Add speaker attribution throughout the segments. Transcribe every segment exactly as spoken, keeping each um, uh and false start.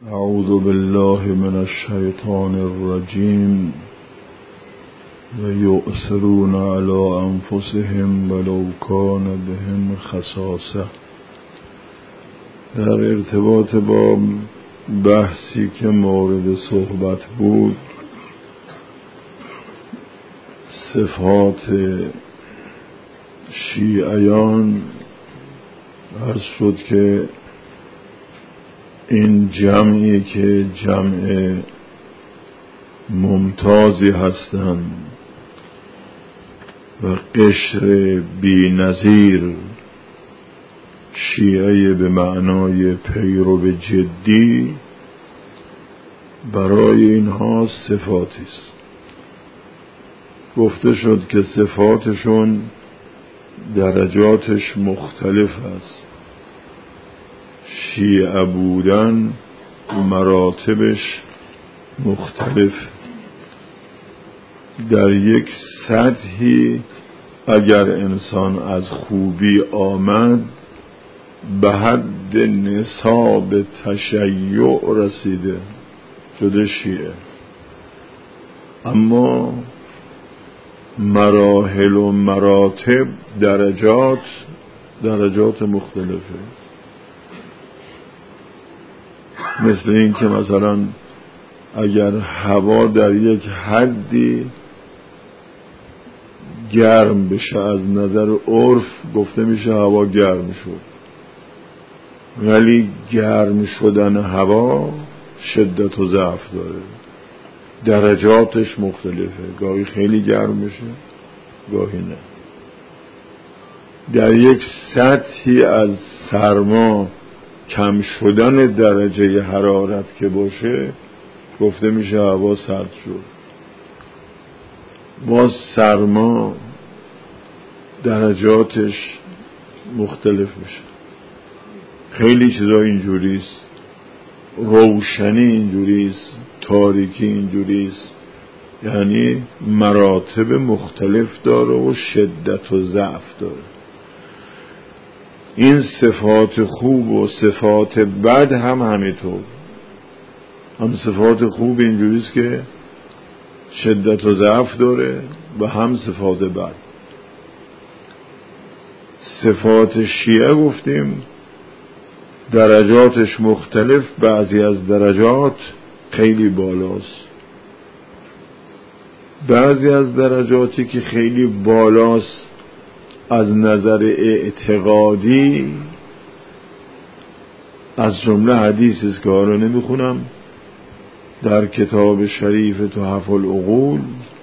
Speaker 1: اعوذ بالله من الشیطان الرجیم و یؤثرون علی انفسهم ولو کان بهم خصاصه. در ارتباط با بحثی که مورد صحبت بود، صفات شیعیان، عرض شد که این جمعی که جمع ممتازی هستند و قشر بی نظیر، شیعه به معنای پیرو جدی، برای اینها صفاتی است. گفته شد که صفاتشون درجاتش مختلف است. شیعه بودن مراتبش مختلف. در یک سطحی اگر انسان از خوبی آمد، به حد نصاب تشیع رسیده، شده شیعه. اما مراحل و مراتب، درجات درجات مختلفه. مثل این که مثلا اگر هوا در یک حدی گرم بشه، از نظر عرف گفته میشه هوا گرم شد، ولی گرم شدن هوا شدت و ضعف داره، درجاتش مختلفه. گاهی خیلی گرم میشه، گاهی نه. در یک سطحی از سرما کم شدن درجه حرارت که باشه، گفته میشه هوا سرد شد. باز سرما درجاتش مختلف میشه. خیلی چیزا اینجوریست. روشنی اینجوریست، تاریکی اینجوریست. یعنی مراتب مختلف داره و شدت و ضعف داره. این صفات خوب و صفات بد هم همینطور. هم صفات خوب اینجوریست که شدت و ضعف داره، و هم صفات بد. صفات شیعه گفتیم درجاتش مختلف، بعضی از درجات خیلی بالاست. بعضی از درجاتی که خیلی بالاست از نظر اعتقادی، از جمله حدیثی است که حالا نمیخونم، در کتاب شریف تحف العقول،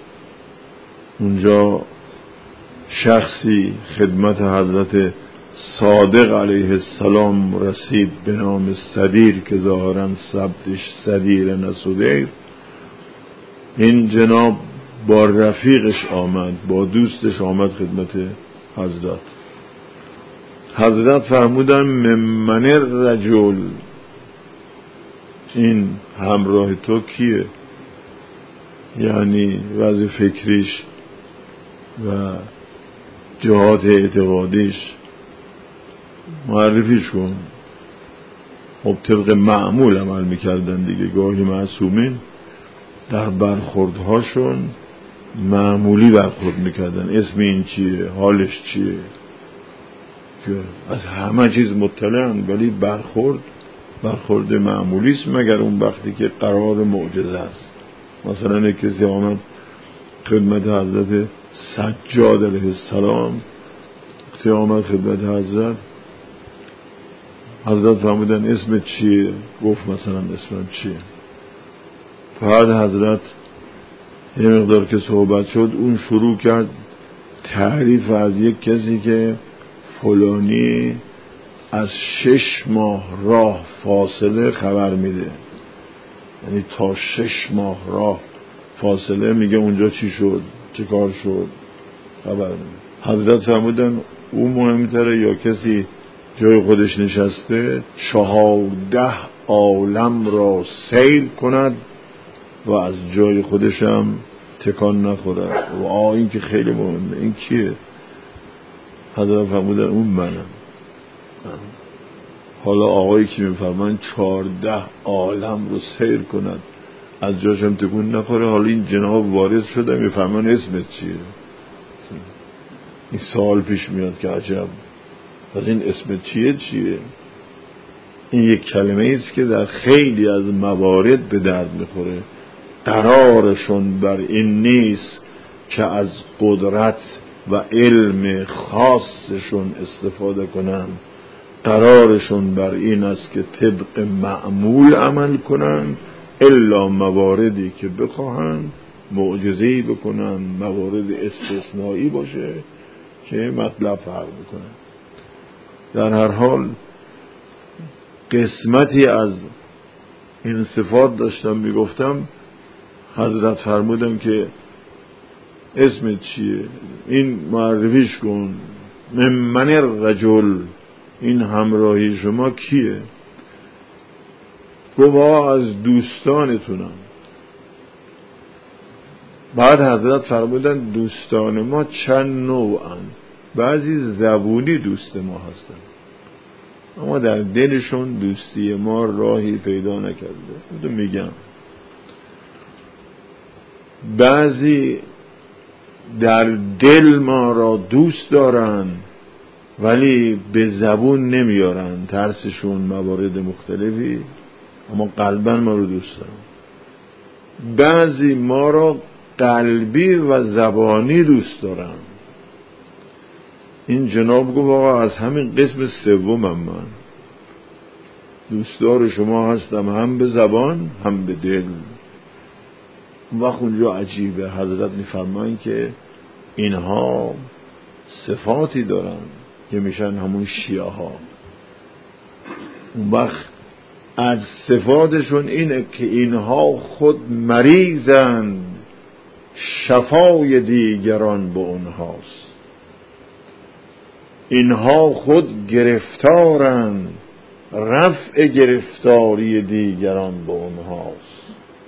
Speaker 1: اونجا شخصی خدمت حضرت صادق علیه السلام رسید به نام صدیر، که ظاهراً ثبتش صدیر نسودیر. این جناب با رفیقش آمد، با دوستش آمد خدمت حضرت. حضرت فرمودن ممن الرجل، این همراه تو کیه؟ یعنی وضع فکریش و جهات اعتقادیش معرفیش کن. خب طبق معمول عمل میکردن دیگه. گاهی معصومین در برخوردهاشون معمولی برخورد میکردن. اسم این چیه؟ حالش چیه؟ که از همه چیز مطلعن، ولی برخورد برخورد معمولی است، مگر اون وقتی که قرار معجزه است. مثلا کسی آمد خدمت حضرت سجاد علیه السلام، وقتی آمد خدمت حضرت، حضرت فرمودن اسم چیه؟ گفت مثلا اسمم چیه. بعد حضرت یه مقدار که صحبت شد، اون شروع کرد تعریف از یک کسی که فلانی از شش ماه راه فاصله خبر میده. یعنی تا شش ماه راه فاصله میگه اونجا چی شد، چه کار شد، خبر میده. حضرت فرمودن اون مهمتره یا کسی جای خودش نشسته چهارده عالم را سیر کند و از جای خودش هم تکان نخورد؟ و آه این که خیلی مهمه. این کیه؟ حضرت فرمودن اون منم. حالا آقایی که میفرمان چهارده عالم رو سیر کند از جاش هم تکون نخوره، حالا این جناب وارد شده میفرمان اسمت چیه؟ این سوال پیش میاد که عجب، پس این اسمت چیه چیه؟ این یک کلمه است که در خیلی از موارد به درد میخوره. قرارشون بر این نیست که از قدرت و علم خاصشون استفاده کنن، قرارشون بر این است که طبق معمول عمل کنن، الا مواردی که بخواهن معجزه‌ای بکنن، موارد استثنایی باشه که مطلب فرق بکنن. در هر حال قسمتی از این صفات داشتم میگفتم، حضرت فرمودن که اسمت چیه؟ این معرفیش کن. من من الرجل، این همراهی شما کیه؟ گفت آقا از دوستانتونم. بعد حضرت فرمودن دوستان ما چند نوعن، بعضی زبونی دوست ما هستن اما در دلشون دوستی ما راهی پیدا نکرده. تو میگم بعضی در دل ما را دوست دارن ولی به زبون نمیارن، ترسشون موارد مختلفی، اما قلبا ما رو دوست دارن. بعضی ما را قلبی و زبانی دوست دارن. این جناب گفت آقا از همین قسم سومم من دوستدار شما هستم، هم به زبان هم به دل. وقت اونجا عجیبه، حضرت میفرمایند که اینها صفاتی دارن که میشن همون شیعه ها. اون وقت از صفاتشون اینه که اینها خود مریضند، شفای دیگران به اونهاست. اینها خود گرفتارند، رفع گرفتاری دیگران به اونهاست.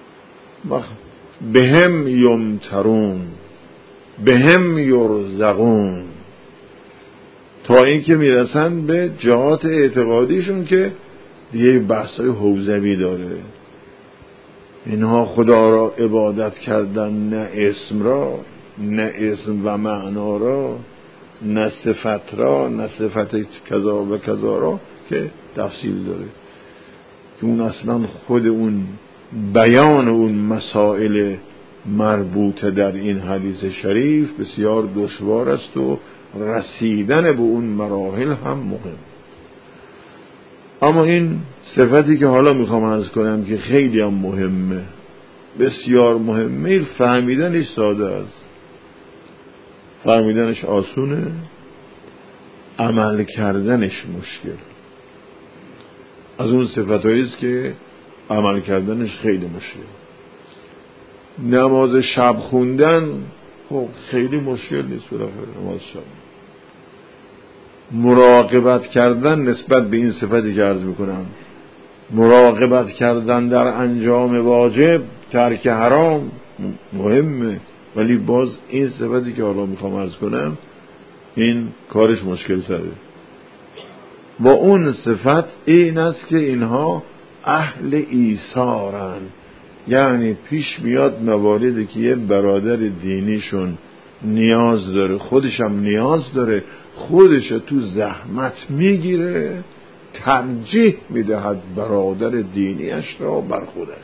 Speaker 1: بهم یمترون بهم یرزقون، تا اینکه میرسن به جهات اعتقادیشون که دیگه بحثای حوزوی داره. اینها خدا را عبادت کردن، نه اسم را، نه اسم و معنا را، نه صفت را، نه صفت کذا و کذا را، که تفصیل داره که اون اصلا خود اون بیان اون مسائل مربوطه در این حدیث شریف بسیار دشوار است و رسیدن به اون مراحل هم مهم. اما این صفتی که حالا میخوام عرض کنم که خیلی هم مهمه، بسیار مهمه، فهمیدنش ساده است، فهمیدنش آسونه، عمل کردنش مشکل. از اون صفتایی است که عمل کردنش خیلی مشکل. نماز شب خوندن خب خیلی مشکل نیست، بالاخره نماز شب. مراقبت کردن نسبت به این صفتی که عرض میکنم، مراقبت کردن در انجام واجب، ترک حرام مهمه، ولی باز این صفتی که حالا میخوام عرض کنم این کارش مشکل تره. با اون صفت این است که اینها اهل ایثارن، یعنی پیش میاد مواردی که یه برادر دینیشون نیاز داره، خودشم نیاز داره، خودش تو زحمت میگیره، ترجیح میدهد برادر دینیش را بر خودش.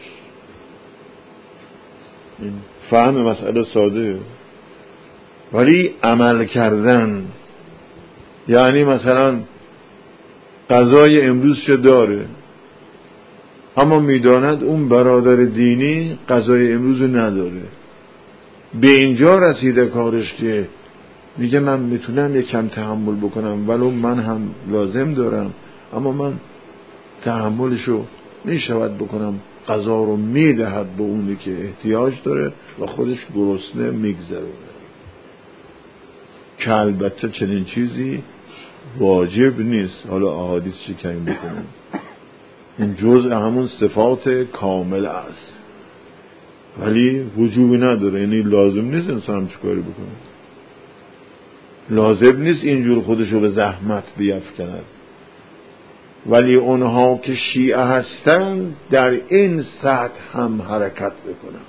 Speaker 1: این فهم مسئله ساده، ولی عمل کردن یعنی مثلا غذای امروز چه داره، اما میداند اون برادر دینی غذای امروز نداره. به اینجا رسیده کارش که میگه من میتونم یک کم تحمل بکنم ولو من هم لازم دارم، اما من تحملشو میشود بکنم، غذا رو میدهد به اونی که احتیاج داره و خودش گرسنه میگذره. که البته چنین چیزی واجب نیست، حالا احادیث شکایت بکنم، این جزء همون صفات کامل است، ولی وجوبی نداره، یعنی لازم نیست انسان هم چیکاری بکنه، لازم نیست اینجور خودشو به زحمت بیفکند، ولی اونها که شیعه هستند در این سطح هم حرکت بکنن.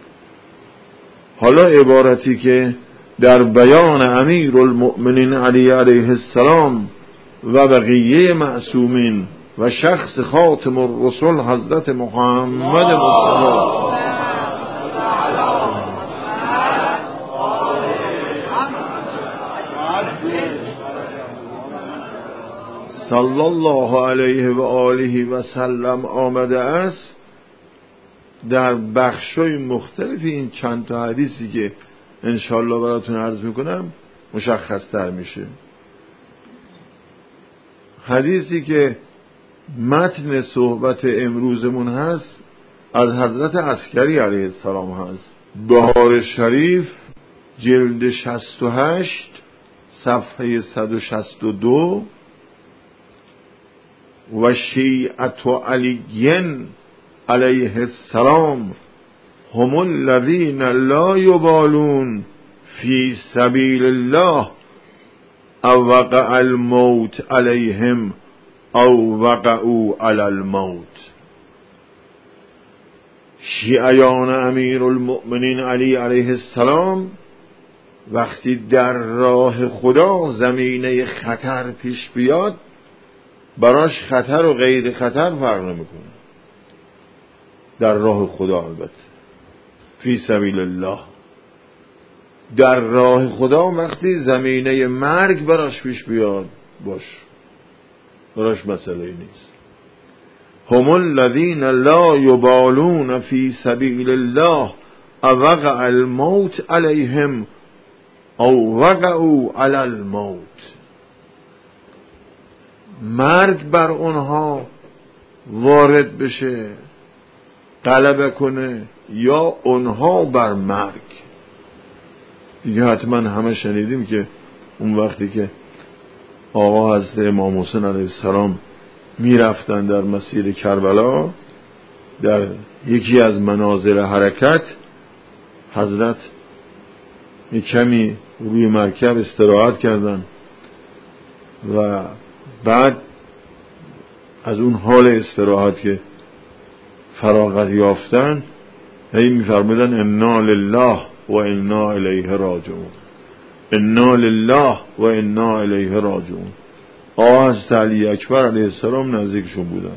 Speaker 1: حالا عبارتی که در بیان امیر المؤمنین علی علیه السلام و بقیه معصومین و شخص خاتم الرسل حضرت محمد مصطفی صلی الله علیه و آله و سلم آمده است، در بخشای مختلف این چند تا حدیثی که انشاءالله براتون عرض میکنم مشخص تر میشه. حدیثی که متن صحبت امروزمون هست از حضرت عسکری علیه السلام هست. بهار شریف جلد شصت و هشت صفحه صد و شصت و دو. و شیعت علی علیه السلام هم الذین لا یبالون فی سبیل الله او وقع الموت علیهم او وقعوا علی الموت. شیعیان امیر المؤمنین علی علیه السلام وقتی در راه خدا زمینه خطر پیش بیاد براش خطر و غیر خطر فرق نمیکنه. در راه خدا البته فی سبیل الله، در راه خدا وقتی زمینه مرگ براش پیش بیاد باش براش مسئله نیست. هم الذین لا یبالون فی سبیل الله او وقع الموت علیهم او وقعوا علی الموت. مرگ بر اونها وارد بشه غلبه کنه یا اونها بر مرگ. دیگه حتما همه شنیدیم که اون وقتی که آقا حضرت امام حسین علیه السلام میرفتن در مسیر کربلا، در یکی از مناظر حرکت حضرت یک کمی روی مرکب استراحت کردن و بعد از اون حال استراحت که فراغت یافتن هی میفرمودن انا لله و انا الیه راجعون، انا لله و انا الیه راجعون. آقا حضرت علی اکبر علیه السلام نزدیکشون بودن،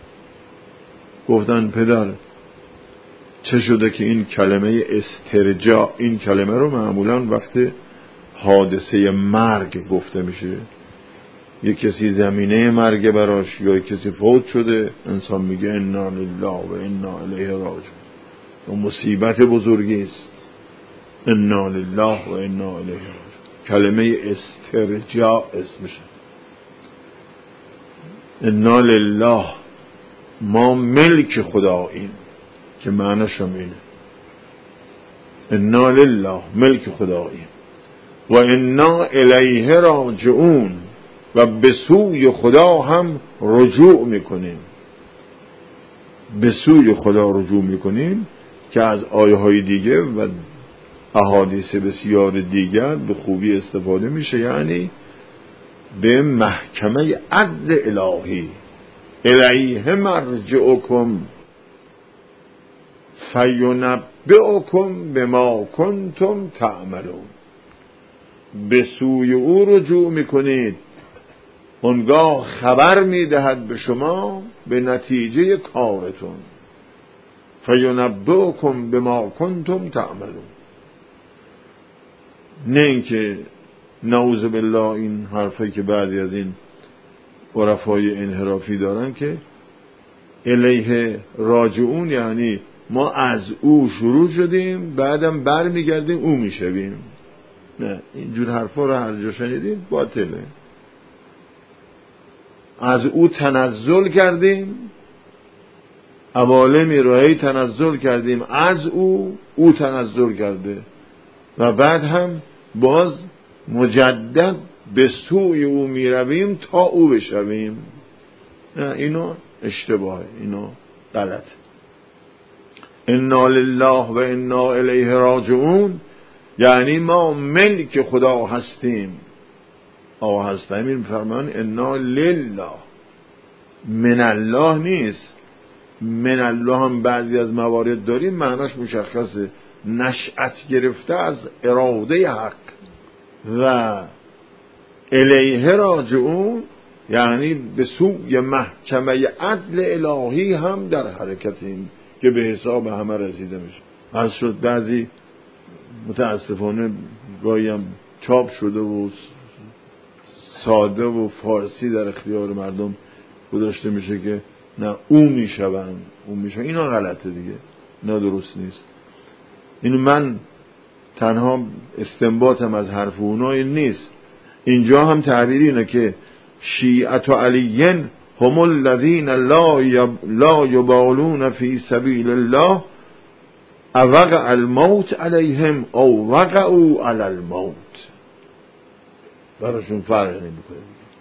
Speaker 1: گفتن پدر چه شده که این کلمه استرجاع، این کلمه رو معمولا وقت حادثه مرگ گفته میشه، یک کسی زمینه مرگ براش یا یک کسی فوت شده انسان میگه انا لله و انا الیه راجعون، و مصیبت بزرگی است. انا لله و انا الیه راجعون کلمه استرجاع اسمشه. انا لله ما ملک خداییم که معنیش هم اینه، انا لله ملک خداییم و انا الیه راجعون و به سوی خدا هم رجوع میکنیم. به سوی خدا رجوع میکنیم که از آیه های دیگه و احادیث بسیار دیگر به خوبی استفاده میشه، یعنی به محکمه عدل الهی. الیه مرجعکم فینبئکم بما کنتم تعملون. به سوی او رجوع میکنید، اونگاه خبر میدهد به شما به نتیجه کارتون. فینبئکم بما کنتم تعملون. نه اینکه نعوذ بالله این حرفی که بعضی از این عرفای انحرافی دارن که الیه راجعون یعنی ما از او شروع شدیم بعدم بر میگردیم او میشویم. نه، اینجور حرفا رو هر جا شنیدیم باطله. از او تنزل کردیم، عوالمی رو هی تنزل کردیم از او، او تنزل کرده و بعد هم باز مجدد به سوی او می رویم تا او بشویم. نه، اینو اشتباهه، اینو غلط. انا لله و انا الیه راجعون یعنی ما ملک خدا هستیم. آقا هست همین فرمان انا لله من الله نیست. من الله هم بعضی از موارد داریم معناش مشخصه، نشأت گرفته از اراده حق. و الیه راجعون یعنی به سوی محکمه عدل الهی هم در حرکتیم که به حساب همه رسیده میشه. از شد بعضی متاسفانه گاهی هم چاپ شده و ساده و فارسی در اختیار مردم گذاشته میشه که نه اون میشون اون میشون. اینا غلطه دیگه، نه درست نیست. اینو من تنها استنباطم از حرف اونای نیست. اینجا هم تعبیر اینه که شیعت علیین هم الذین لا لا یبالون فی سبیل الله اوقع الموت علیهم او وقعوا علی الموت. براشون فرق نمیکنه.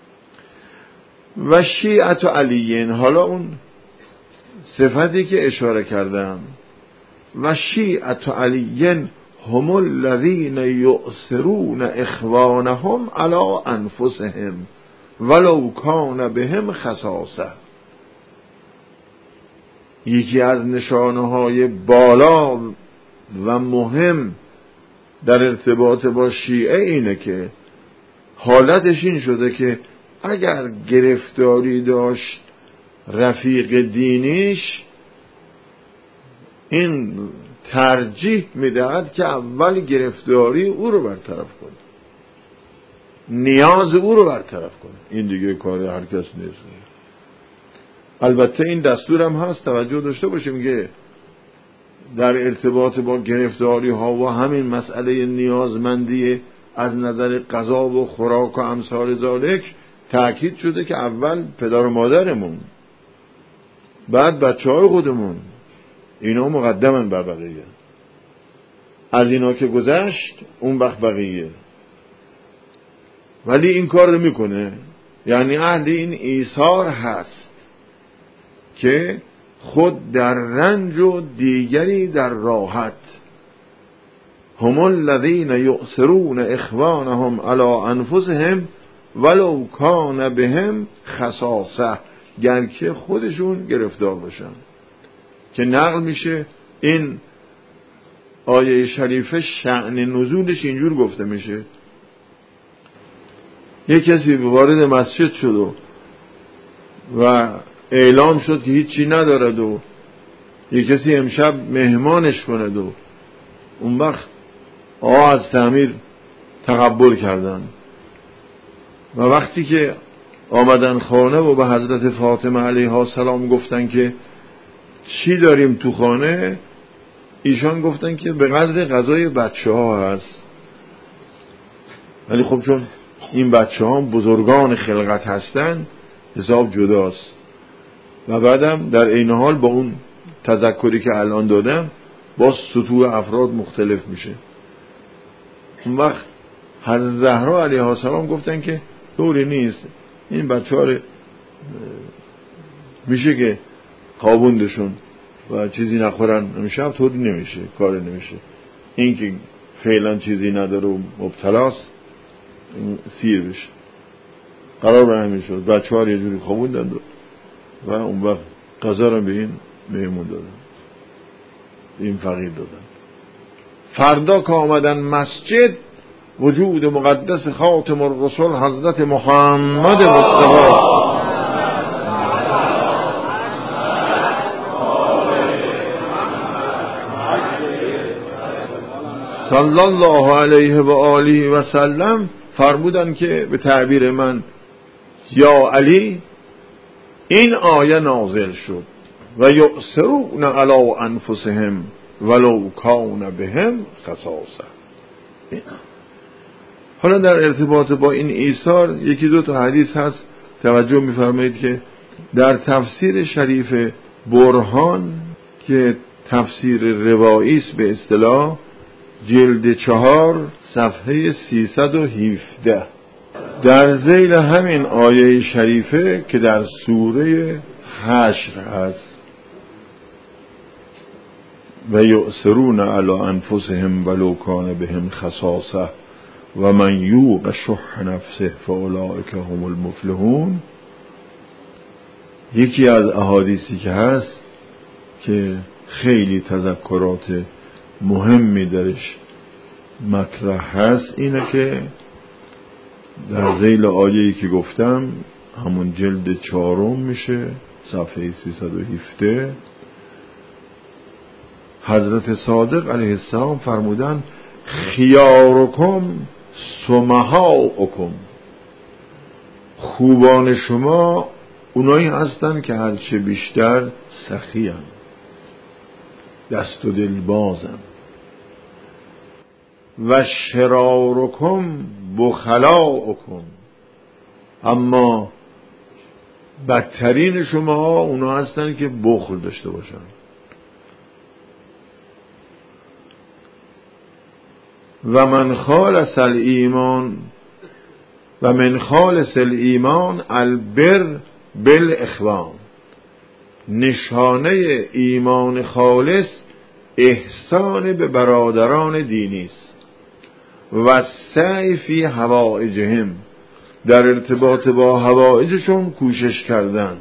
Speaker 1: و شیعت علیین، حالا اون صفتی که اشاره کردم، و شیعت علیین هم الذین یؤثرون اخوانهم علی انفسهم ولو کان بهم خصاصه. یکی از نشانه های بالا و مهم در ارتباط با شیعه اینه که حالتش این شده که اگر گرفتاری داشت رفیق دینیش، این ترجیح میدهد که اول گرفتاری او رو برطرف کنه، نیاز او رو برطرف کنه. این دیگه کار هر کس نیست. البته این دستور هم هست، توجه داشته باشیم که در ارتباط با گرفتاری ها و همین مسئله نیازمندی از نظر غذا و خوراک و امثال ذالک تأکید شده که اول پدر و مادرمون، بعد بچه های خودمون، اینا مقدمن بر بقیه. از اینا که گذشت اون وقت بقیه. ولی این کار رو میکنه، یعنی اهل این ایثار هست که خود در رنج و دیگری در راحت. هم الذین یؤثرون اخوانهم علی انفسهم ولو کان بهم خصاصه، گرچه خودشون گرفتار باشن. که نقل میشه این آیه شریفه شأن نزولش اینجور گفته میشه: یک کسی وارد مسجد شد و اعلام شد که هیچی ندارد و یک کسی امشب مهمانش کند و اون وقت آقا از تعمیر تقبل کردن و وقتی که آمدن خانه و به حضرت فاطمه علیها السلام گفتن که چی داریم تو خانه، ایشان گفتن که به قدر غذای بچه ها هست. ولی خب چون این بچه ها بزرگان خلقت هستن حساب جداست. و بعدم در این حال با اون تذکری که الان دادم با سطوح افراد مختلف میشه. اون وقت حضرت زهرا علیها السلام گفتن که طوری نیست، این بچه ها میشه که خوابوندشون و چیزی نخورن امشب، طوری نمیشه، کار نمیشه. این که فعلا چیزی نداره و مبتلاست سیر بشه. قرار به همین شد بچه ها یه جوری خوابوندن و اون وقت غذا رو به این مهمون دادن، این فقیر دادن. فردا که آمدن مسجد، وجود مقدس خاتم الرسول حضرت محمد مصطفی صلی الله علیه و آله و سلم فرمودن که به تعبیر من یا علی این آیه نازل شد و یؤثرون علی انفسهم ولو کان بهم خصاصه. حالا در ارتباط با این ایثار یکی دو تا حدیث هست، توجه می‌فرمایید که در تفسیر شریف برهان که تفسیر روایی است به اصطلاح، جلد چهار صفحه سیصد و هفده، در ذیل همین آیه شریفه که در سوره حشر هست و یؤثرون علی انفسهم ولو کان بهم خصاصه و من یوق شح نفسه فاولئک هم المفلحون، یکی از احادیثی که هست که خیلی تذکرات مهمی درش مطرح هست اینه که در ذیل آیه‌ای که گفتم همون جلد چهارم میشه صفحه سیصد و هفده حضرت صادق علیه السلام فرمودن خیارکم سمحاؤکم، خوبان شما اونایی هستن که هرچه بیشتر سخی هستن، دست و دل بازن. و شرارکم بخلاؤکم، اما بدترین شما اونا هستن که بخل داشته باشن. و من خالص الایمان و من خالص الایمان البر بالاخوان، نشانه ایمان خالص احسان به برادران دینی است. و سعی فی حوائجهم، در ارتباط با حوائجشون کوشش کردن.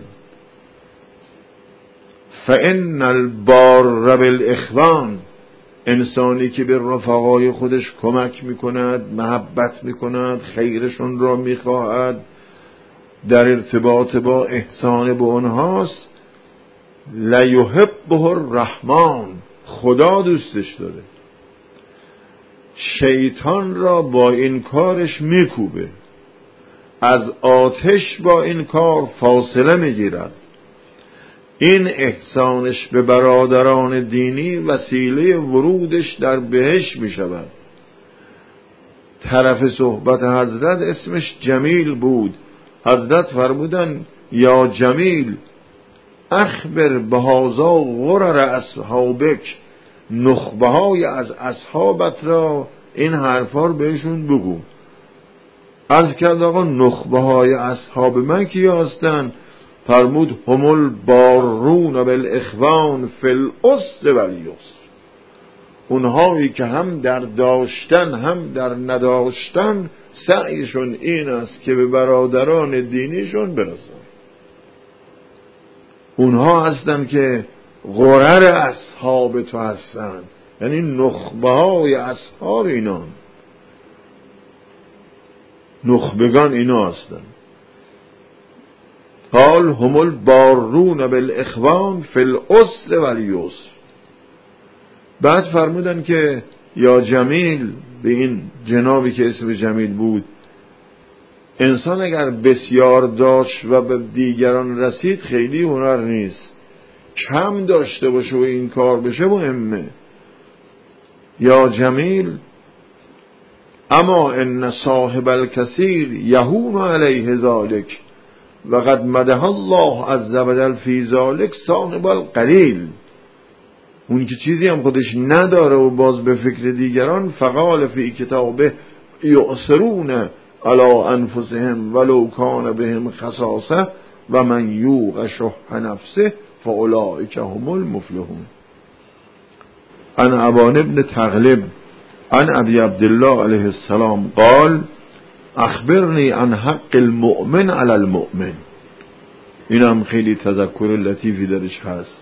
Speaker 1: فإن البار بالاخوان، انسانی که به رفقای خودش کمک میکند، محبت میکند، خیرشون را میخواهد، در ارتباط با احسان به اونهاست، لیحبه الرحمن، خدا دوستش داره. شیطان را با این کارش میکوبه، از آتش با این کار فاصله میگیرد. این احسانش به برادران دینی وسیله ورودش در بهشت میشود. طرف صحبت حضرت اسمش جمیل بود. حضرت فرمودن یا جمیل اخبر بهذا غرر اصحابک، نخبه های از اصحابت را این حرفا رو بهشون بگو. عرض کرد آقا نخبه های اصحاب من کیا هستن؟ فرمود هم البارون بالاخوان فی العسر والیسر، اونهایی که هم در داشتن هم در نداشتن سعیشون این است که به برادران دینیشون برسن. اونها هستن که غرر اصحاب تو هستن، یعنی نخبه های اصحاب اینان، نخبگان اینا هستن. قال هم البارون بالاخوان فی العسر والیسر. بعد فرمودن که یا جمیل، به این جنابی که اسم جمیل بود، انسان اگر بسیار داشت و به دیگران رسید خیلی هنر نیست، کم داشته باشه و این کار بشه مهمه. یا جمیل اما ان صاحب الکثیر یهون علیه ذلک و قد مدح الله عز وجل فی ذلک صاحب القلیل. اون که چیزی هم خودش نداره و باز به فکر دیگران، فقال فی کتابه یؤثرون علی انفسهم ولو کان بهم خصاصه و من یوق شح نفسه فاولئک هم المفلحون. عن ابان ابن تغلب عن ابی عبدالله علیه السلام قال اخبرنی عن حق المؤمن علی المؤمن. این هم خیلی تذکر لطیفی درش هست.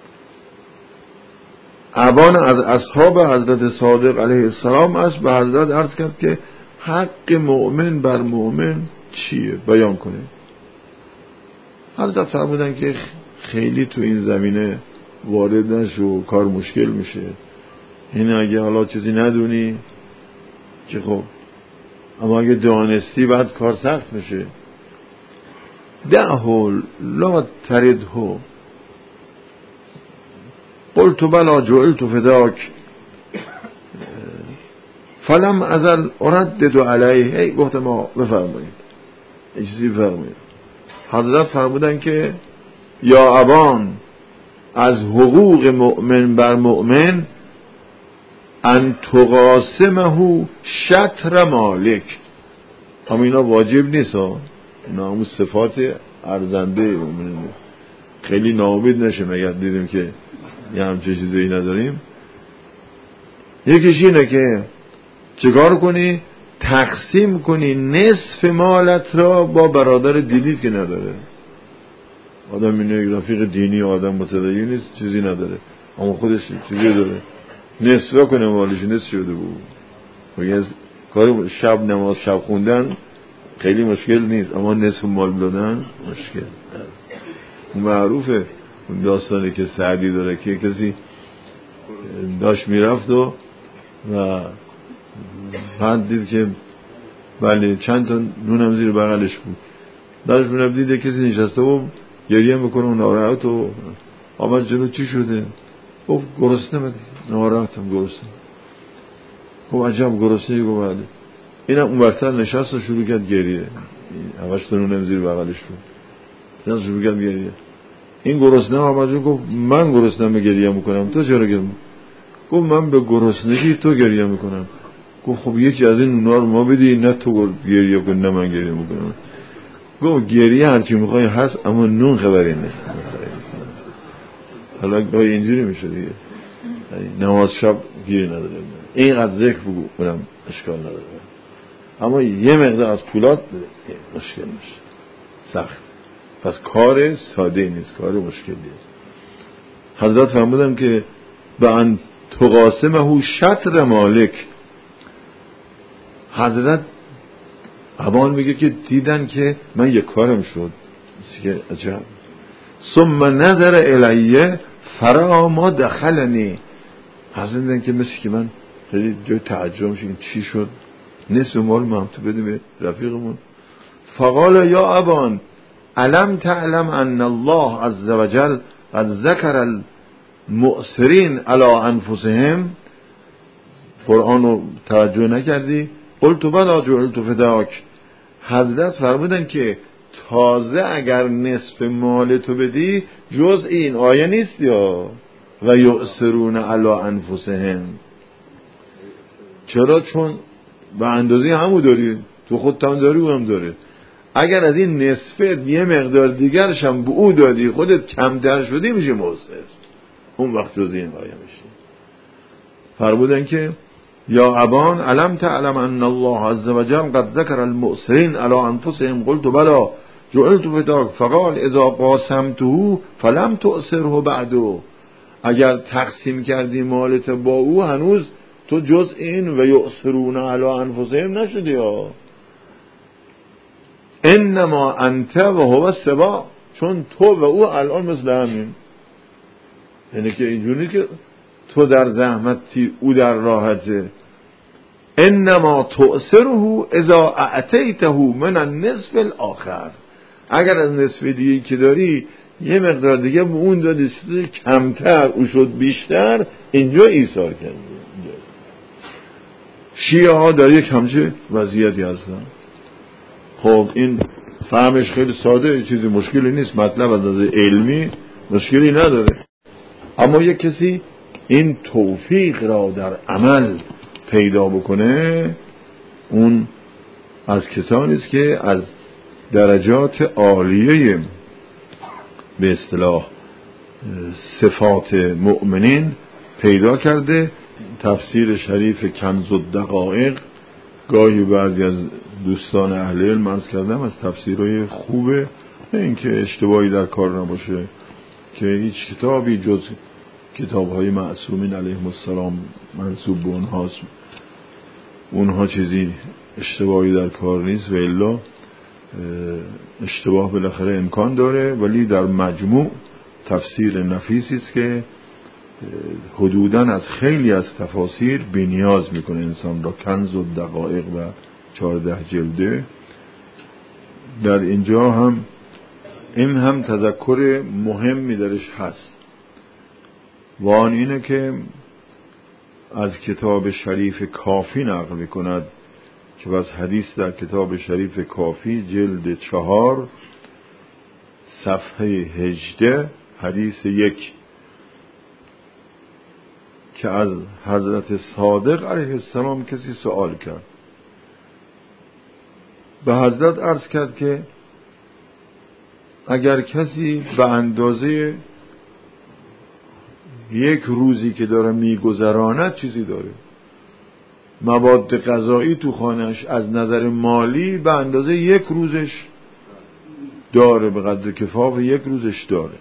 Speaker 1: ابان از اصحاب حضرت صادق علیه السلام است، به حضرت عرض کرد که حق مؤمن بر مؤمن چیه، بیان کنه. حضرت فرمودن که خیلی تو این زمینه وارد نشو، کار مشکل میشه. این اگه حالا چیزی ندونی که خب، اما اگه دانستی بعد کار سخت میشه. دعه لا ترده. قلت بلا جعلت فداک فلم ازل اردد علیه. ای گفت ما بفرمایید این چیزی بفرمایید. حضرت فرمودن که یا ابان، از حقوق مؤمن بر مؤمن ان تقاسمه شطر مالک. هم اینا واجب نیست ها، اینا همون صفات ارزنده مؤمن. خیلی ناامید نشیم اگر دیدیم که یه همچه چیزی نداریم. یکیش اینه که چیکار کنی؟ تقسیم کنی نصف مالت را با برادر دیدید که نداره. آدم اینه رفیق دینی آدم متدین نیست، چیزی نداره، اما خودش چیزی داره، نصفه کنه مالش نصف شده بود. و کار شب نماز شب خوندن خیلی مشکل نیست، اما نصف مال دادن مشکل. معروفه اون داستانی که سعدی داره که کسی داشت میرفت و و بعد دید که بله چند تا نونم زیر بغلش بود، داشت میرفت دیده کسی نشسته و گریه میکنه و ناراحت و آمد جلو، چی شده؟ گفت گرسنه بدید، ناراحتم گرسنه. گفت عجب گرسنه؟ گفت بله. اینم اون وقتا نشست و شروع کرد گریه، همش تا نونم زیر بغلش بود، نشست شروع کرد گریه. این گرسنه آمد گفت من گرسنه گریه میکنم، تو چرا گریه؟ گفت من به گرسنگی تو گریه میکنم. گفت خب یکی از این نونا رو ما بدی، نه تو گریه کن نه من گریه میکنم. گفت گریه هرچی میخوای هست، اما نون خبری نیست. حالا گاهی اینجوری میشه دیگه، نماز شب گیری نداره، اینقدر ذکر بگو اونم اشکال نداره، اما یه مقدار از پولات مشکل میشه، سخت. پس کار ساده نیست، کار مشکلیه. حضرت فرمودن که به ان تقاسمه شطر مالک. حضرت ابان میگه که دیدن که من یک کارم شد، که عجب. ثم نظر الیه فرا ما دخلنی. حضرت دیدن که مثل که من خیلی جای تعجب میشه، این چی شد؟ نصف مال ما هم تو بده به رفیقمون. فقال یا ابان علم تعلم ان الله عز وجل قد ذکر المؤثرین علی انفسهم. قرآن رو توجه نکردی؟ قلت بلا جعلت فداک. حضرت فرمودن که تازه اگر نصف مال تو بدی جز این آیه نیست یا و یؤثرون علی انفسهم. چرا؟ چون به اندازه همو داری، تو خودت هم داری و هم داره. اگر از این نصفه یه مقدار دیگرش هم به او دادی، خودت کمتر شدی، میشه موثر، اون وقت جز این آیه میشه. فرمودن که یا ابان علم تعلم ان الله عز وجل قد ذکر المؤثرین علی انفسهم. قلت بلا جعلت فداک. فقال اذا قاسمته فلم تؤثره بعدو. اگر تقسیم کردی مالت با او هنوز تو جز این و یؤثرون علی انفسهم نشدی ها. انما انت و هو سوا. چون تو و او الان مثل همین، یعنی که اینجوری که تو در زحمتی او در راحته. انما تؤثره اذا اعطیته من النصف الاخر. اگر از نصف دیگه که داری یه مقدار دیگه به اون دادی، کمتر او شد بیشتر، اینجا ایثار کردی. شیعه ها در یک همچه وضعیتی هستن. خب این فهمش خیلی ساده، چیزی مشکلی نیست، مطلب از نظر علمی مشکلی نداره. اما یک کسی این توفیق را در عمل پیدا بکنه، اون از کسانی است که از درجات عالیه به اصطلاح صفات مؤمنین پیدا کرده. تفسیر شریف کنز الدقایق، گاهی بعضی از دوستان اهل علم عرض کردم از تفسیرهای خوبه، نه اینکه اشتباهی در کار نباشه، که هیچ کتابی جز کتاب‌های معصومین علیهم السلام منسوب به اونهاست، اونها چیزی اشتباهی در کار نیست، و الا اشتباه بالاخره امکان داره، ولی در مجموع تفسیر نفیسی است که حدوداً از خیلی از تفاسیر بی‌نیاز میکنه انسان را. کنز الدقایق و چهارده جلده. در اینجا هم این هم تذکر مهمی درش هست، و آن اینه که از کتاب شریف کافی نقل میکند که از حدیث در کتاب شریف کافی جلد چهار صفحه هجده حدیث یک، که از حضرت صادق علیه السلام کسی سوال کرد. به حضرت عرض کرد که اگر کسی به اندازه یک روزی که داره میگذراند چیزی داره، مواد غذایی تو خانهش از نظر مالی به اندازه یک روزش داره، به قدر کفاف یک روزش داره.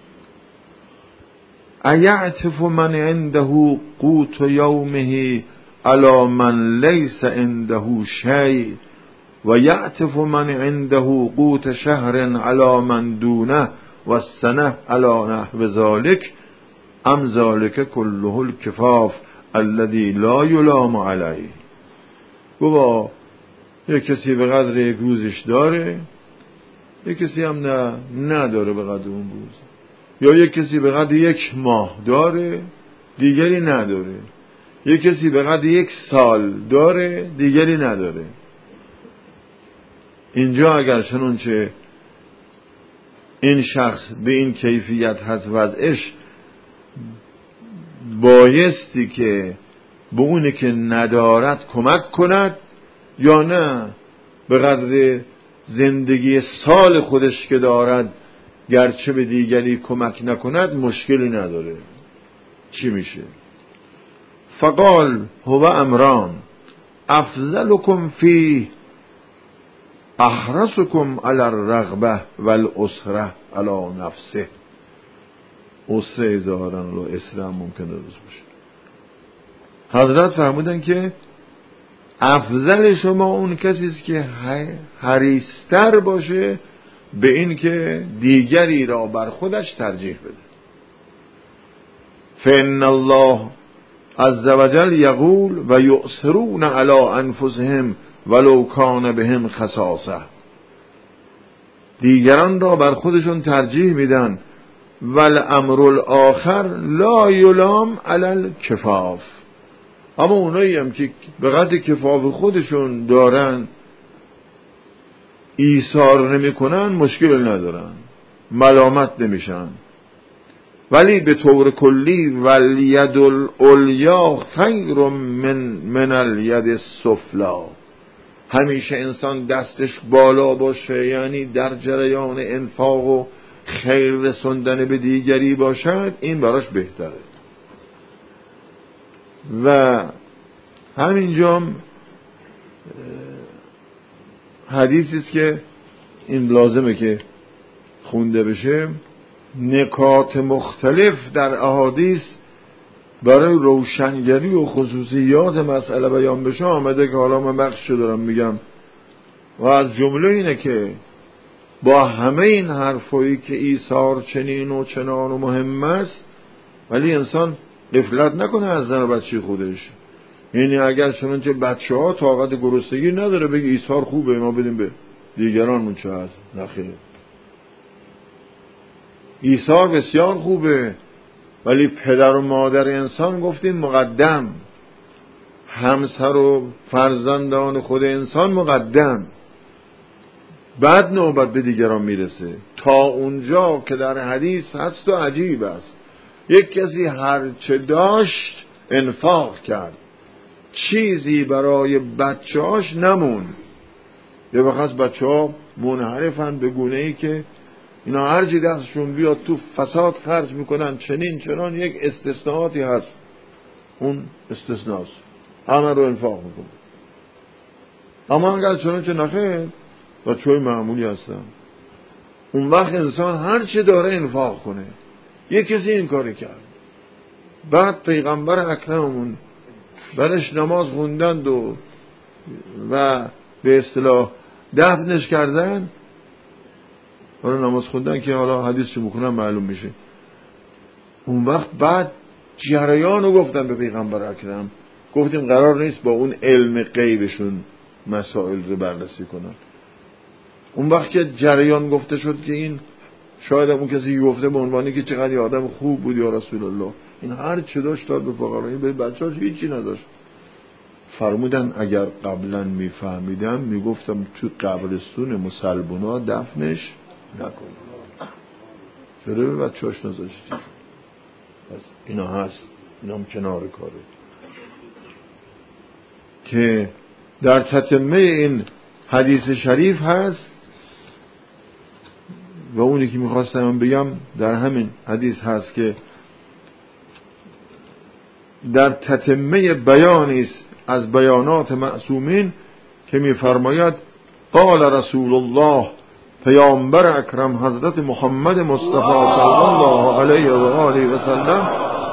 Speaker 1: ایعطف من عنده قوت یومه علی من لیس عنده شیء و یعطف من عنده قوت شهر علی من دونه و السنه علی نحو ذلك ام ذلك كله الکفاف الذي لا یلام علیه. بابا یک کسی به قدر یک روزش داره، یک کسی هم نه نداره به قدر اون روز، یا یک کسی به قدر یک ماه داره دیگری نداره، یک کسی به قدر یک سال داره دیگری نداره. اینجا اگر چنانچه این شخص به این کیفیت هست وضعش، بایستی که به اونی که ندارد کمک کند، یا نه به قدر زندگی سال خودش که دارد گرچه به دیگری کمک نکند مشکلی نداره. چی میشه؟ فقال هو امران افضلکم فی احرسکم علی الرغبه والاسره علی نفسه. اسره ظاهرا و اسره هم ممکنه درست باشه. حضرت فرمودن که افضل شما اون کسی است که حریص‌تر باشه به این که دیگری را بر خودش ترجیح بده. فإن الله عز وجل یقول و یؤثرون علی انفسهم ولو کان بهم خصاصه. دیگران را بر خودشون ترجیح میدن. والامر الاخر لا یلام علی الکفاف. اما اونایی هم که به قدر کفاف خودشون دارن ایثار نمی کنن مشکل ندارن، ملامت نمیشن. ولی به طور کلی والید العلیا خیر من من الید السفلا. همیشه انسان دستش بالا باشه، یعنی در جریان انفاق و خیر رسوندن به دیگری باشد، این براش بهتره. و همینجا حدیثی است که این لازمه که خونده بشه. نکات مختلف در احادیث برای روشنگری و خصوصیات مسئله بیان بشه آمده که حالا من بخششو دارم میگم. و از جمله اینه که با همه این حرفایی که ایثار چنین و چنان و مهم است، ولی انسان غفلت نکنه از زن و بچه خودش. یعنی اگر چنانچه بچه ها طاقت گرسنگی نداره بگه ایثار خوبه ما بدیم به دیگران چه هست، نخیر. ایثار بسیار خوبه، ولی پدر و مادر انسان گفتیم مقدم، همسر و فرزندان خود انسان مقدم، بعد نوبت به دیگران میرسه. تا اونجا که در حدیث هست و عجیب است، یک کسی هر چه داشت انفاق کرد، چیزی برای بچه‌هاش نمون. یه وقت بچه‌ها منحرفن به گونه‌ای که اینا هر چی دستشون بیاد تو فساد خرج میکنن، چنین چنان. یک استثناءاتی هست، اون استثناست، همه رو انفاق میکنن. اما اگر چنان چه نخیر بچه‌های معمولی هستن، اون وقت انسان هر چی داره انفاق کنه. یک کسی این کاری کرد، بعد پیغمبر اکرممون برش نماز خوندند و و به اصطلاح دفنش کردن. برای نماز خوندن که حالا حدیث چه بکنم معلوم میشه. اون وقت بعد جریان رو گفتن به پیغمبر اکرم، گفتیم قرار نیست با اون علم غیبشون مسائل رو بررسی کنن. اون وقت که جریان گفته شد که این شاید اون کسی گفته به عنوانی که چقدر آدم خوب بود یا رسول الله، این هر چه داشت داد به فقرا، این به بچه‌هاش هیچی نداشت. فرمودن اگر قبلا میفهمیدم میگفتم تو قبرستون مسلمونا دفنش نکنم. چرا به بچه‌هاش نذاشتی؟ پس اینا هست، اینا هم کنار کاره. که در تتمه این حدیث شریف هست و اونی که میخواستم بگم در همین حدیث هست که در تتمه بیانی است از بیانات معصومین که میفرماید قال رسول الله پیامبر اکرم حضرت محمد مصطفی صلی الله علیه و آله و سلم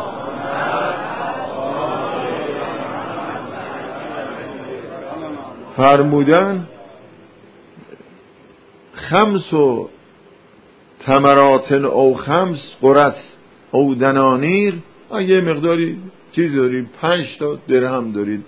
Speaker 1: فرمودن خمس و تمرات او خمس قرص او دنانیر. اگه مقداری چیز دارید، پنج تا درهم دارید،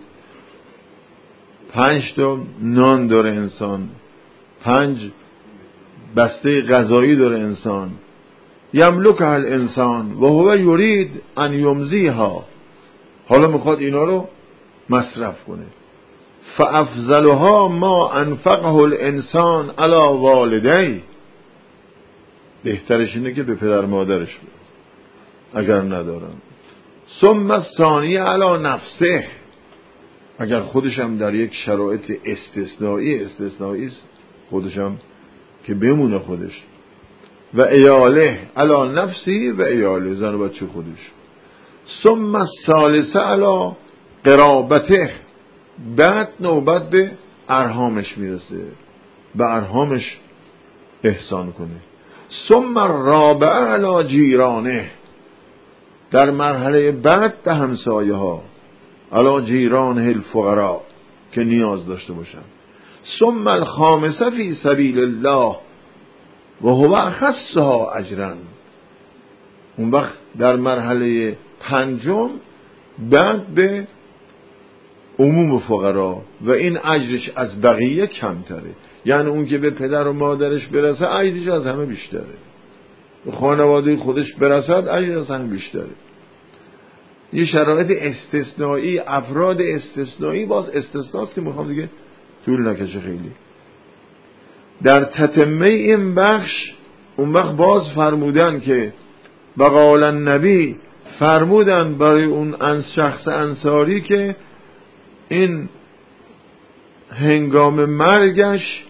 Speaker 1: پنج تا نان داره انسان، پنج بسته غذایی داره انسان، یملک الانسان و هو یرید ان یمزیها، حالا میخواد اینا رو مصرف کنه. فافضلها ما انفقه الانسان علی والدی، بهترش اینه که به پدر مادرش بده اگر ندارن. ثم الثانی علی نفسه، اگر خودشم در یک شرایط استثنایی استثنایی است خودشم که بمونه خودش. و ایاله علی نفسی و ایاله، زن و بچه خودش. ثم الثالثه علی قرابته، بعد نوبت به ارحامش میرسه، به ارحامش احسان کنه. ثم الرابعه علی جیرانه، در مرحله بعد به همسایه ها، علی جیرانه الفقراء که نیاز داشته باشن. ثم الخامسه فی سبیل الله و هو اخصها اجرا، اون وقت در مرحله پنجم بعد به عموم فقرا و این اجرش از بقیه کمتره، یعنی اون که به پدر و مادرش برسه اجرش از همه بیشتره، به خانواده خودش برسد اجرش از همه بیشتره. یه شرایط استثنایی، افراد استثنایی، باز استثناست که میخوام دیگه طول نکشه خیلی. در تتمه این بخش اون وقت باز فرمودن که بقال النبی، فرمودن برای اون شخص انصاری که این هنگام مرگش،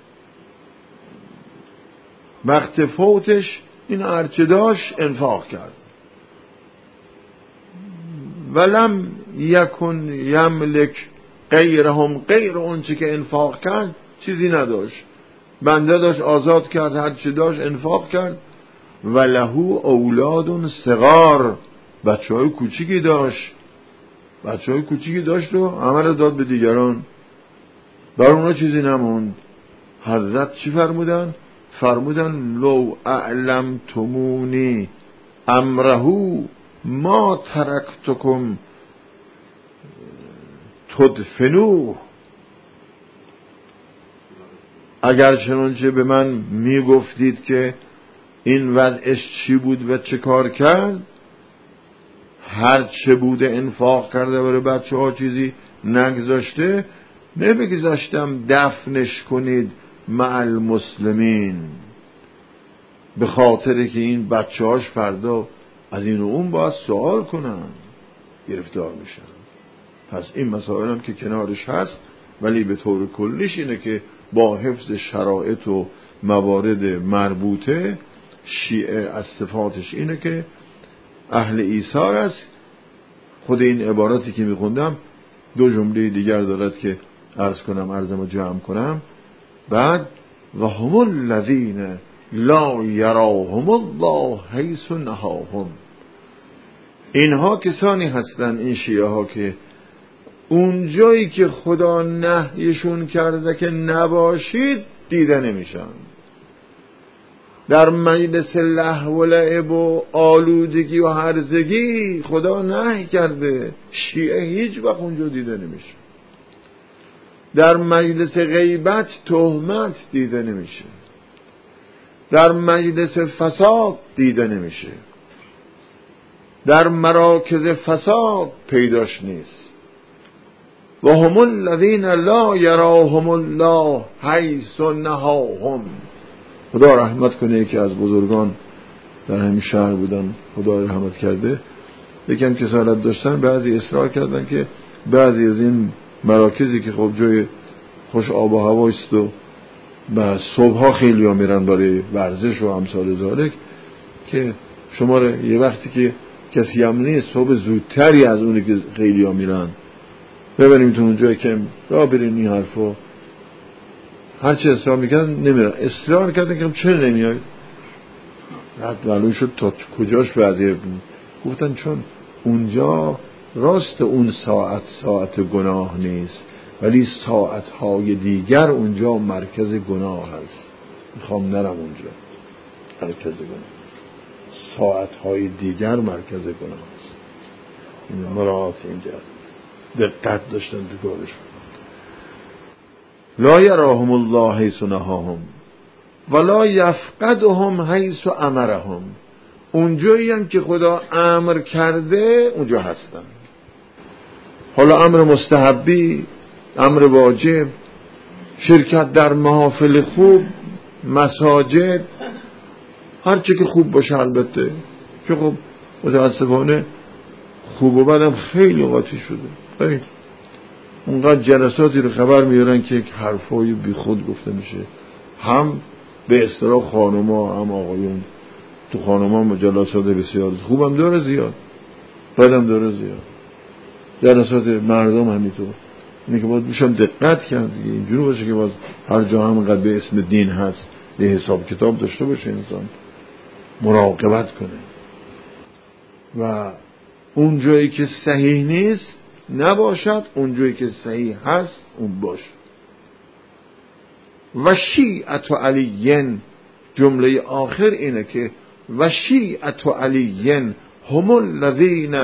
Speaker 1: وقت فوتش، این هرچه داشت انفاق کرد. ولم یکن یملک غیرهم، غیر اون چی که انفاق کرد چیزی نداشت، بنده داشت آزاد کرد، هرچه داشت انفاق کرد. ولهو اولاد صغار، بچه های کوچیکی داشت، بچه های کوچیکی داشت و همه رو داد به دیگران، بر اونا چیزی نموند. حضرت چی فرمودن؟ فرمودن لو اعلم تمونی امرهو ما ترکتکم تدفنوه، اگر چنانچه به من میگفتید که این وضعش چی بود و چه کار کرد، هر چه بوده انفاق کرده برای بچه ها چیزی نگذاشته، نمیگذاشتم دفنش کنید مع المسلمین، به خاطر که این بچه هاش فردا از این و اون باید سوال کنن، گرفتار میشن. پس این مسائل هم که کنارش هست، ولی به طور کلیش اینه که با حفظ شرایط و موارد مربوطه، شیعه از صفاتش اینه که اهل ایثار است. خود این عبارتی که میخوندم دو جمله دیگر دارد که عرض کنم، عرضمو جمع کنم. بعد و هم الذین لا یراهم الله حیث نهاهم، اینها کسانی هستند، این شیعه ها، که اون جایی که خدا نهیشون کرده که نباشید دیده نمیشن. در مجلس لهو و لعب و آلودگی و هرزگی خدا نهی کرده، شیعه هیچ وقت اونجا دیده نمیشه. در مجلس غیبت تهمت دیده نمیشه، در مجلس فساد دیده نمیشه، در مراکز فساد پیداش نیست. و هم الذین لا یراهم الله حیث نهاهم. خدا رحمت کنه که از بزرگان در همین شهر بودن، خدا رحمت کرده، یکم کسالت داشتن، بعضی اصرار کردن که بعضی از این مراکزی که خب جای خوش آب و هوایی است و و صبحها خیلی ها میرن برای ورزش و امثال ذالک، که شما رو یه وقتی که کسی هم نیست صبح زودتری از اونی که خیلی ها میرن ببریم تو اونجا که را برین این حرفا. هرچی اصرار میکردن نمیرن، اصرار کردن که چرا نمیای؟ بعد معلوم شد تا کجاش وضعیت بود. گفتن چون اونجا راست اون ساعت ساعت گناه نیست، ولی ساعتهای دیگر اونجا مرکز گناه هست، میخوام نرم اونجا. مرکز گناه، ساعتهای دیگر مرکز گناه هست. این مراعات اینجا دقت داشتن تو کارش. لا یراهم الله حیث نهاهم ولا یفقدهم حیث امرهم. اونجایی هم که خدا امر کرده اونجا هستن. حالا امر مستحبی، امر واجب، شرکت در محافل خوب، مساجد، هرچی که خوب باشه. البته که خب متاسفانه خوب و بدم خیلی قاطی شده. خیلی اونقدر جلساتی رو خبر میارن که حرفای بی خود گفته میشه، هم به اصطلاح خانوما هم آقایون. تو خانوما مجلسات بسیار خوبم داره زیاد، بدم داره زیاد. جلسات مردم همینطور. اینه که باید بشم دقت کرد دیگه. اینجوری باشه که باز هر جا هم قد به اسم دین هست یه حساب کتاب داشته باشه، انسان مراقبت کنه و اون جایی که صحیح نیست نباشد، اون جایی که صحیح هست اون باشه. و شیعت علیین، جمله آخر اینه که و شیعت علیین هم الذین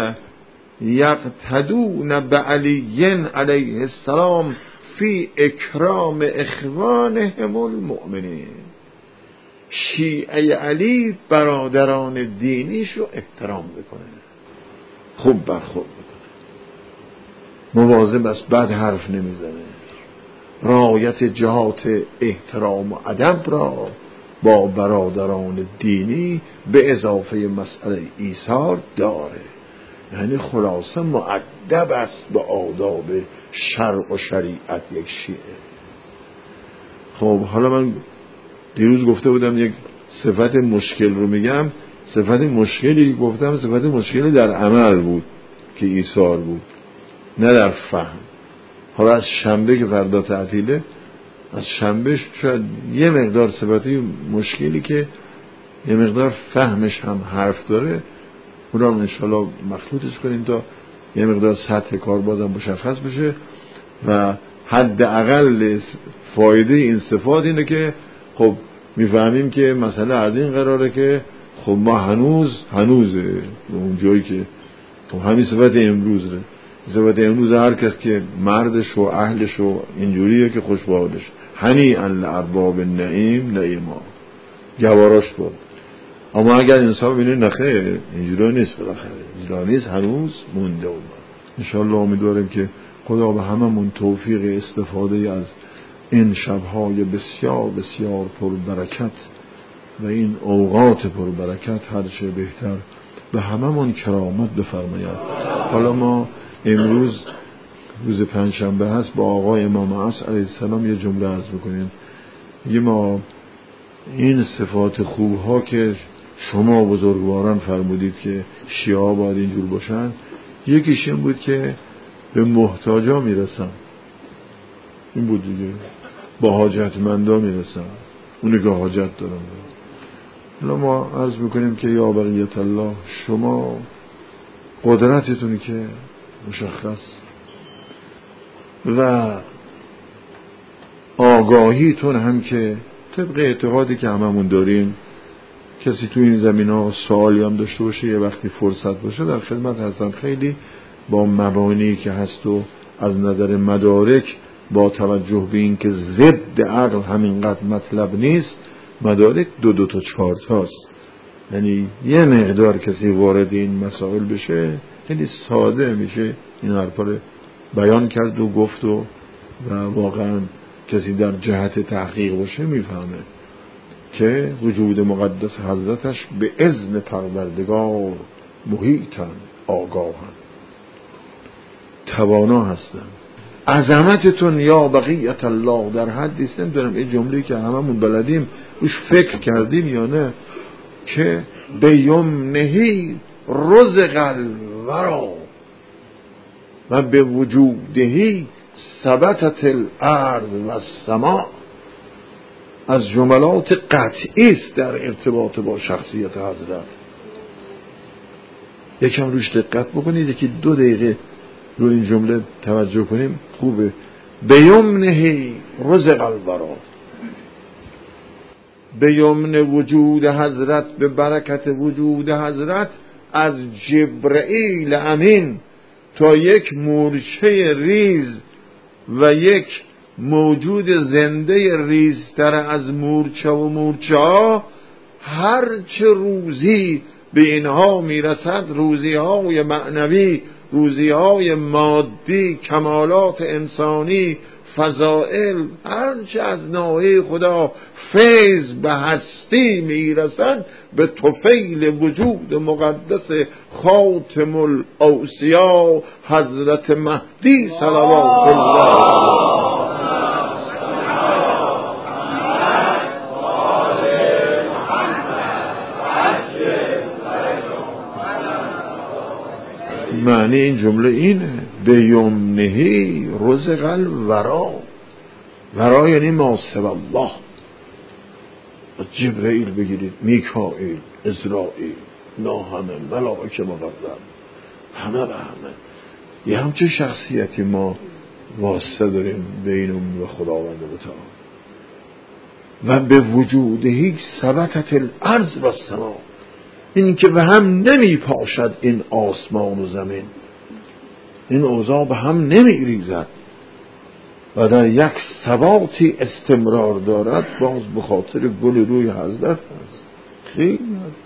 Speaker 1: یقتدون بعلی علیه السلام فی اکرام اخوانهم المؤمنین. شیعه علی برادران دینیشو احترام بکنه، خوب برخورد بکنه، مواظب است بد حرف نمیزنه، رعایت جهات احترام و ادب را با برادران دینی به اضافه مسئله ایثار داره. یعنی خلاصه مؤدب است به آداب شرع و شریعت یک شیعه. خب حالا من دیروز گفته بودم یک صفت مشکل رو میگم. صفت مشکلی گفتم صفت مشکلی در عمل بود که ایثار بود، نه در فهم. حالا از شنبه که فردا تعطیله، از شنبه شاید یه مقدار صفتی مشکلی که یه مقدار فهمش هم حرف داره، اون را انشاءالله مخلوطش کنیم تا یه مقدار سطح کار بازم مشخص بشه و حداقل فایده این صفات اینه که خب میفهمیم که مسئله از این قراره که خب ما هنوز هنوزه اون جایی که خب همین صفت امروزه. صفت امروز هر کس که مردش و اهلش و اینجوریه که خوشبالش هنیئا لارباب النعیم نعیما، گواراش بود. اما اگر انسان بینه نخیر اینجوری نیست، بالاخره اینجوری نیست، هنوز مونده اومد. انشاءالله امیدواریم که خدا به هممون توفیق استفاده از این شبهای بسیار بسیار پر برکت و این اوقات پر برکت هر چه بهتر به هممون کرامت بفرماید. حالا ما امروز روز پنجشنبه هست، با آقای امام عصر علیه السلام یه جمله عرض میکنیم. یه ما این صفات خوب ها که شما بزرگواران فرمودید که شیعه ها باید اینجور باشن، یکیش این بود که به محتاجا میرسن، این بود دیگه، با حاجتمندا میرسن، اونی که حاجت دارن. حالا ما عرض میکنیم که یا بقیت الله، شما قدرتتون که مشخص و آگاهیتون هم که طبق اعتقادی که هممون داریم، کسی تو این زمین ها سوالی هم داشته باشه یه وقتی فرصت باشه در خدمت هستن. خیلی با مبانی که هست و از نظر مدارک با توجه به این که ضد عقل همینقدر مطلب نیست، مدارک دو دو تا چهار تاست. یعنی یه مقدار کسی وارد این مسائل بشه خیلی ساده میشه این حرفا رو بیان کرد و گفت و, و واقعا کسی در جهت تحقیق باشه میفهمه که وجود مقدس حضرتش به اذن پروردگار محیطن، آگاهن، توانا هستن. عظمتتون یا بقیت الله در حدی است. نمیدونم این جمله‌ای که هممون بلدیم روش فکر کردیم یا نه، که به یمنهی رزق الورا و به وجودهی ثبتت الارض و السماء. از جملات قطعی است در ارتباط با شخصیت حضرت. یکم روش دقت بکنید، یکی دو دقیقه رو این جمله توجه کنیم خوبه. بیمنه رزق الورا، بیمن وجود حضرت، به برکت وجود حضرت از جبرئیل امین تا یک مورچه ریز و یک موجود زنده ریزتر از مورچه و مورچه ها، هر چه روزی به اینها میرسد، روزی های معنوی، روزی های مادی، کمالات انسانی، فضائل، هر چه از ناحیه خدا فیض به هستی میرسد، به طفیل وجود مقدس خاتم الاوصیا حضرت مهدی صلوات الله. معنی این جمله اینه، به یمنهی رزق الورا. ورا یعنی ما سوی الله. جبرئیل بگیرید، میکائیل، اسرائیل، نا همه ملائکه مقرب، همه به همه یه همچه شخصیتی ما واسطه داریم بینم و خداوند متعال. و به وجودهی ثبتت الارض و السما، این که به هم نمی پاشد این آسمان و زمین، این اوضاع به هم نمی ریزد و در یک ثباتی استمرار دارد، باز به خاطر گل روی حضرت هست. خیلی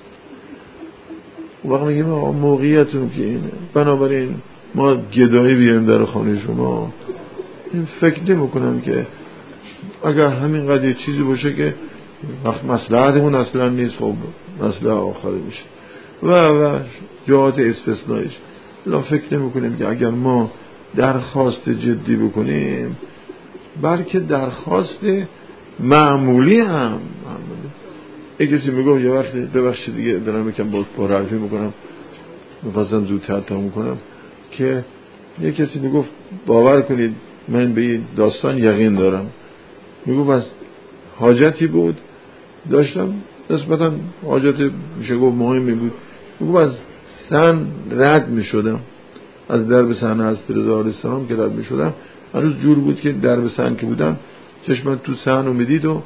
Speaker 1: وقت میگیم موقعیتون که اینه، بنابراین ما گدایی بیایم در خانه شما، این فکر نمی کنم که اگر همین قضیه چیزی باشه که وقت مصلحتمون اصلا نیست، خب مسئله آخری میشه و و جهات استثنائیش. لا فکر نمی کنیم که اگر ما درخواست جدی بکنیم، بلکه درخواست معمولی هم معمولی. یک کسی میگم یه وقتی، ببخشید دیگه دارم یکم با پرحرفی میکنم، میخواستم زودتر تموم کنم، که یک کسی میگفت باور کنید من به این داستان یقین دارم، میگفت از حاجتی بود داشتم، نسبتا حاجت میشه گفت مهمی بود، میگفت از سن رد میشدم، از درب سن حضرت رضا علیه السلام که رد میشدم، هنوز جور بود که درب سن که بودم چشمم تو سن رو میدید و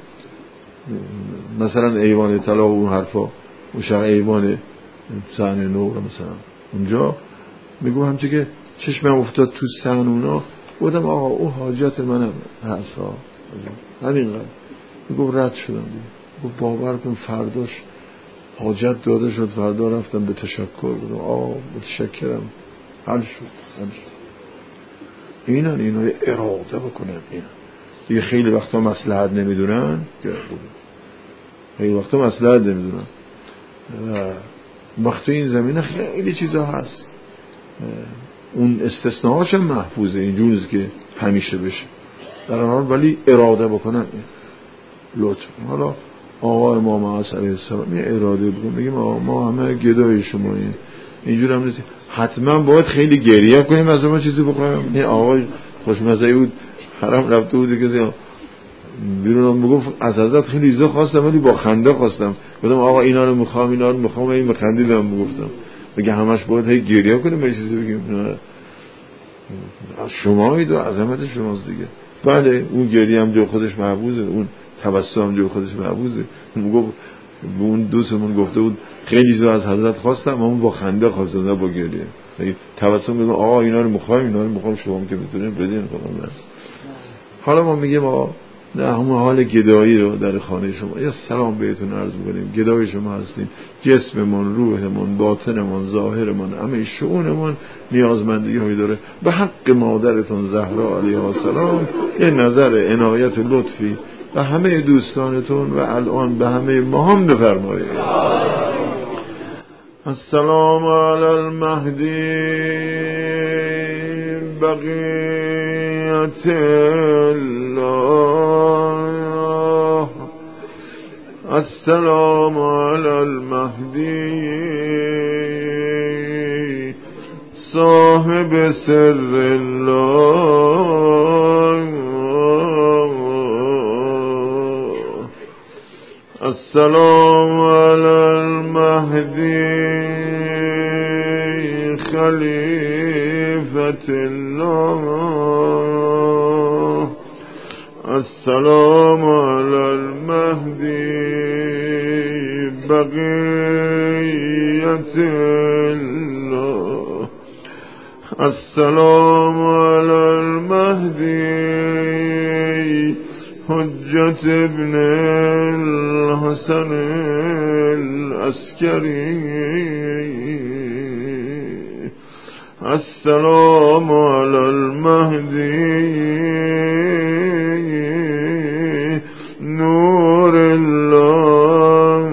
Speaker 1: مثلا ایوان طلا و اون حرفا، اون شق ایوان سن نو مثلا اونجا، میگفت همچه که چشمم افتاد تو سن اونا، بودم آقا او حاجت منم هست ها، همینقدر. میگفت رد شدم دیگه. گفت باور کن فرداش حاجت داده شد، فردا رفتم به تشکر بودم، آه متشکرم، حل شد حل شد. اینن اینا اراده بکنن، اینا دیگه خیلی وقتا مصلحت نمیدونن، خیلی وقتا مصلحت نمیدونن و وقتا این زمینه خیلی چیزا هست، اون استثناءاش هم محفوظه، اینجور نیست که همیشه بشه در حال، ولی اراده بکنن لطف. حالا آقا امام عصر علیه السلام یه اراده بکن، بگیم آقا ما همه گدای شماییم، اینجور هم نیست حتما باید خیلی گریه کنیم از ما چیزی بخوایم. یه آقای خوشمزه بود حرم رفته بود که بیرونم بگفت از حضرت خیلی ایزا خواستم ولی با خنده خواستم، گفتم آقا اینا رو میخوام اینا رو میخوام، این بخندیدم بگفتم بگه همش باید هی گریه کنیم به چیزی بگیم، از شمایید و عظمت شماست دیگه. بله اون گریه هم جو خودش محفوظه، اون تبسم هم جو خودش محفوظه. اون گفت به اون دوستمون گفته بود خیلی چیزا از حضرت خواستم اما با خنده خواستم نه با گریه. تبسم میگم آقا اینا رو میخوایم اینا رو میخوام، شما که میتونین بدین خودم. حالا ما میگیم آقا نه همون حال گدایی رو در خانه شما یا سلام بهتون عرض می‌کنیم، گدای شما هستیم، جسممون، روحمون، باطنمون، ظاهرمون، همه شؤونمون نیازمندی هایی داره. به حق مادرتون زهرا علیها السلام یه نظر عنایت و لطفی به همه دوستانتون و الان به همه ما هم بفرمایید. السلام علی المهدی بقیت الله، السلام علی المهدی صاحب سر الله. السلام علی المهدی خلیفة الله. السلام علی المهدی بقیت الله. السلام علی المهدی حجت ابن الحسن العسکری. السلام علی المهدی نور الله.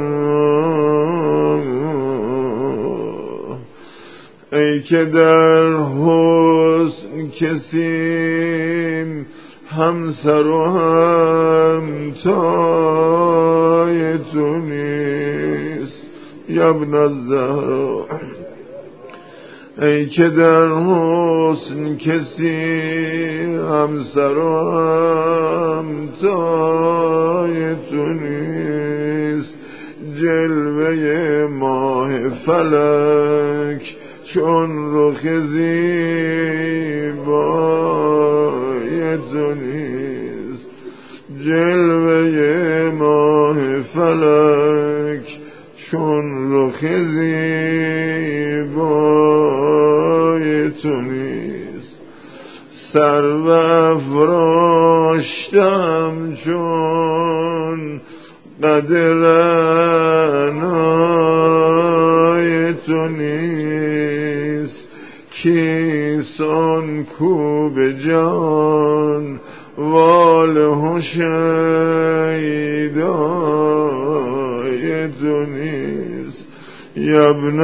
Speaker 1: ای که در حسن کسیم همسر و همتای تو نیست یا ابن الزهرا. ای که در حسن کسی همسر و همتای تو نیست. جلوه ماه فلک چون رخ زیبای تو نیست. جلوه ماه فلک چون رخ زیبای تو نیست. سرو افراشتم چون قدر عنای تو نیست. کیسان کو به جان وال هشیدای تو نیست. یا ابن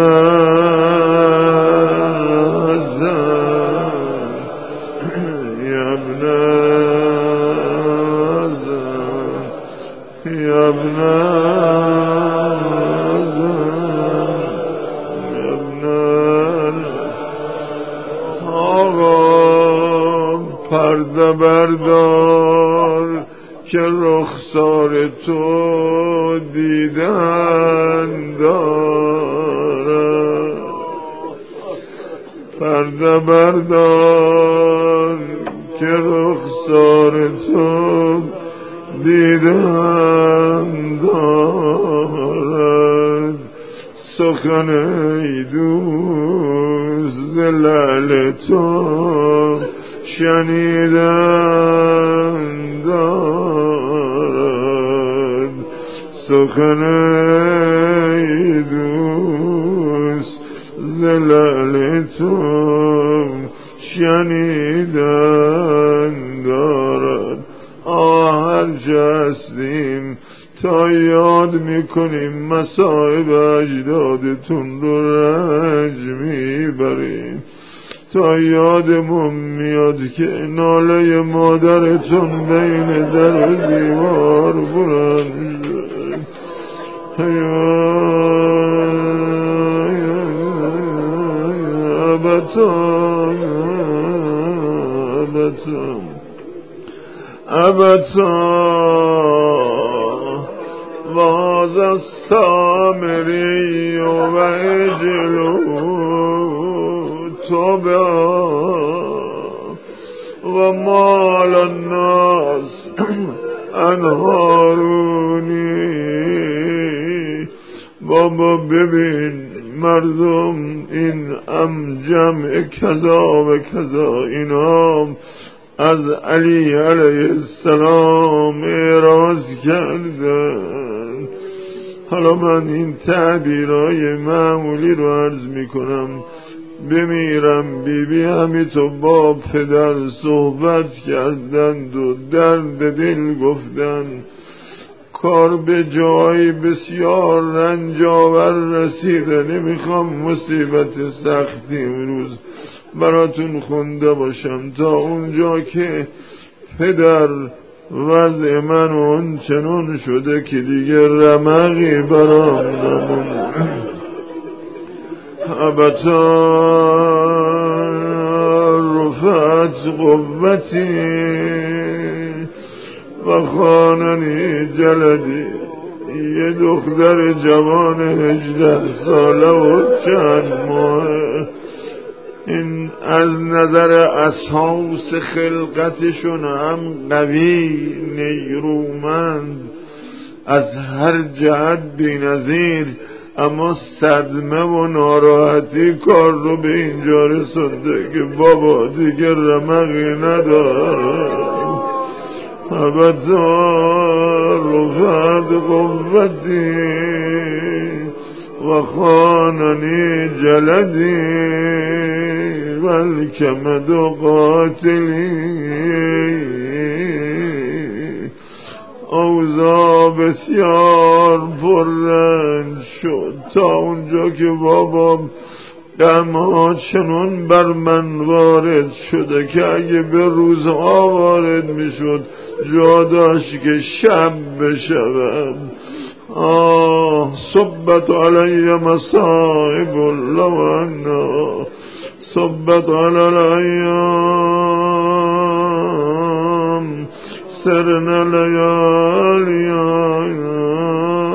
Speaker 1: الزهر یا ابن الزهر یا ابن الزهر یا ابن الزهر. آقا پرده بردار که رخسار تو دیدن دارد. پرده بردار که رخسار تو دیدن دارد. سخن ای دوست لعل تو شنیدن دارد. سخن ای دوست لعل تو شنیدن دارد. آه هرچه هستیم تا یاد میکنیم مصائب اجدادتون رو رنج میبریم. تا یادمون میاد که ناله مادرتون بین در و دیوار بلند ابتان ابتان ابتان واز السامری و اجلو توبا و مال الناس انهارونی. بابا ببین مردم این ام جمع کذا و کذا اینا از علی علیه السلام اعراض کردن. حالا من این تعبیرهای معمولی رو عرض میکنم. بمیرم بی بی همی تو با پدر صحبت کردند و درد دل گفتن. کار به جای بسیار رنجاور رسیده. نمیخوام مصیبت سختی امروز براتون خونده باشم تا اونجا که پدر وضع من اون چنون شده که دیگه رمقی برام نمونه. ابتا رفعت قوتی و خاننی جلدی یه دختر جوان هجده ساله و چند ماه، این از نظر اساس خلقتشون هم قوی نیرومند، از هر جهت بی‌نظیر، اما صدمه و ناراحتی کار رو به اینجا رسونده که بابا دیگه رمقی ندارم، ابتار رفت قوتی و خاننی جلدی و الکمد قاتلی. اوضاع بسیار پررنج شد تا اونجا که بابام غم‌ها چنان بر من وارد شده که اگه به روزها وارد میشد جا داشت که شب بشود. آه صبت علی مصائب لوانا، صبت علی الایام سرنا لیالیا،